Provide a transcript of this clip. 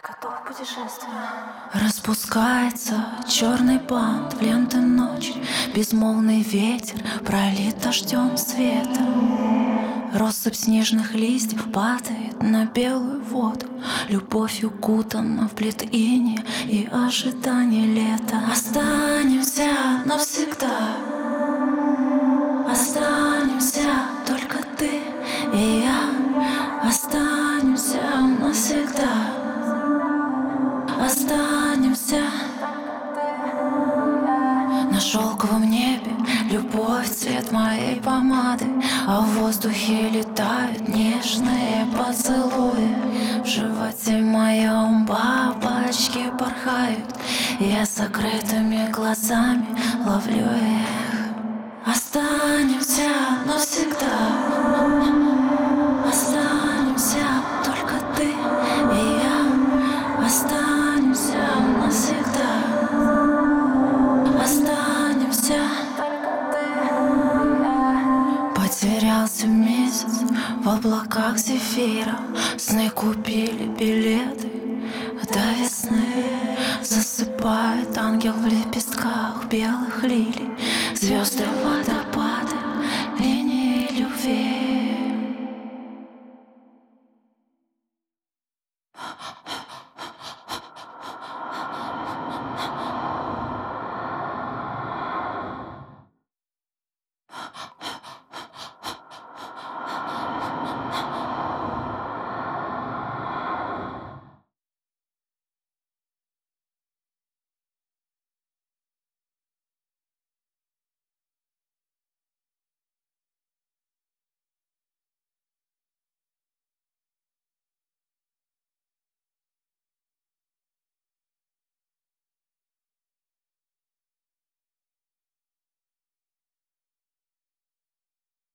Готов к путешествию. Распускается черный бант в ленты ночи, безмолвный ветер пролит дождем света. Россыпь снежных листьев падает на белую воду, любовь укутана в плед иния и ожидание лета. Останемся навсегда, останемся только ты и я. Останемся навсегда, останемся. На шелковом небе любовь, цвет моей помады, а в воздухе летают нежные поцелуи. В животе моем бабочки порхают, я с закрытыми глазами ловлю их. Останемся навсегда, останемся только ты и я. Останемся навсегда, останемся. Потерялся месяц в облаках зефира, сны купили билеты до весны. Засыпает ангел в лепестках белых лилий, звезды вода